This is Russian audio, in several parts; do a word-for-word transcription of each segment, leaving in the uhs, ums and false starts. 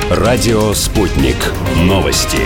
Радио «Спутник». Новости.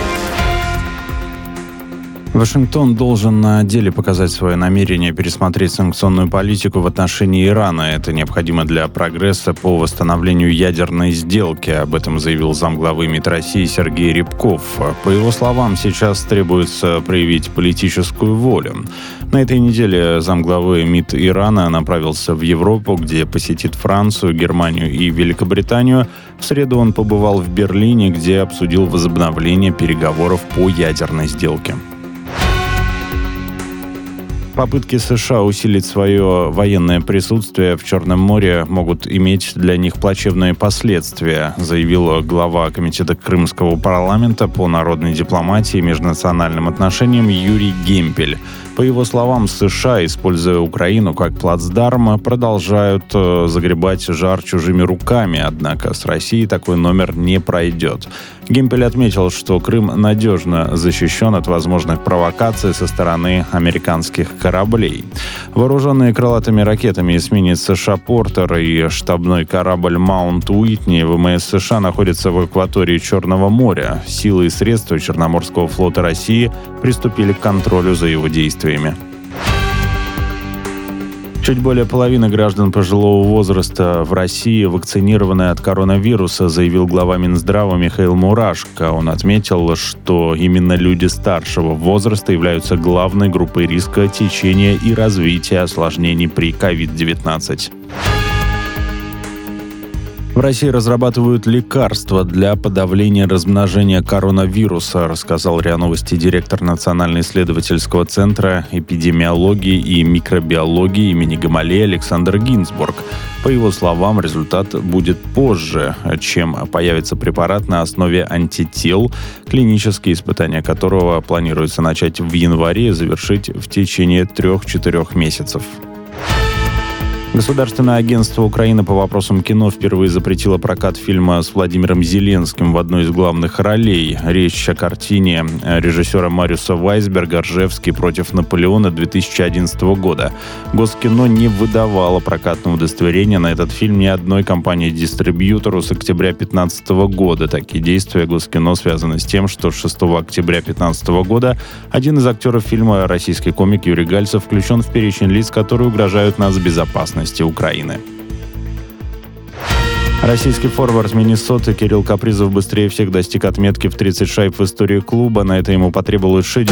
Вашингтон должен на деле показать свое намерение пересмотреть санкционную политику в отношении Ирана. Это необходимо для прогресса по восстановлению ядерной сделки. Об этом заявил замглавы МИД России Сергей Рябков. По его словам, сейчас требуется проявить политическую волю. На этой неделе замглавы МИД Ирана направился в Европу, где посетит Францию, Германию и Великобританию. В среду он побывал в Берлине, где обсудил возобновление переговоров по ядерной сделке. Попытки США усилить свое военное присутствие в Черном море могут иметь для них плачевные последствия, заявил глава Комитета Крымского парламента по народной дипломатии и межнациональным отношениям Юрий Гемпель. По его словам, США, используя Украину как плацдарм, продолжают загребать жар чужими руками, однако с Россией такой номер не пройдет. Гемпель отметил, что Крым надежно защищен от возможных провокаций со стороны американских кораблей. Вооруженные крылатыми ракетами эсминец США «Портер» и штабной корабль «Маунт Уитни» ВМС США находятся в акватории Черного моря. Силы и средства Черноморского флота России приступили к контролю за его действиями. Чуть более половины граждан пожилого возраста в России вакцинированы от коронавируса, заявил глава Минздрава Михаил Мурашко. Он отметил, что именно люди старшего возраста являются главной группой риска течения и развития осложнений при ковид девятнадцать. В России разрабатывают лекарства для подавления размножения коронавируса, рассказал РИА Новости директор Национально-исследовательского центра эпидемиологии и микробиологии имени Гамалеи Александр Гинзбург. По его словам, результат будет позже, чем появится препарат на основе антител, клинические испытания которого планируется начать в январе и завершить в течение трех-четырех месяцев. Государственное агентство Украины по вопросам кино впервые запретило прокат фильма с Владимиром Зеленским в одной из главных ролей. Речь о картине режиссера Мариуса Вайсберга «Ржевский против Наполеона» две тысячи одиннадцатого года. Госкино не выдавало прокатного удостоверения на этот фильм ни одной компании-дистрибьютору с октября две тысячи пятнадцатого года. Такие действия Госкино связаны с тем, что шестого октября две тысячи пятнадцатого года один из актеров фильма, российский комик Юрий Гальцев, включен в перечень лиц, которые угрожают нацбезопасности Украины. Российский форвард Миннесоты Кирилл Капризов быстрее всех достиг отметки в тридцать шайб в истории клуба. На это ему потребовалось шесть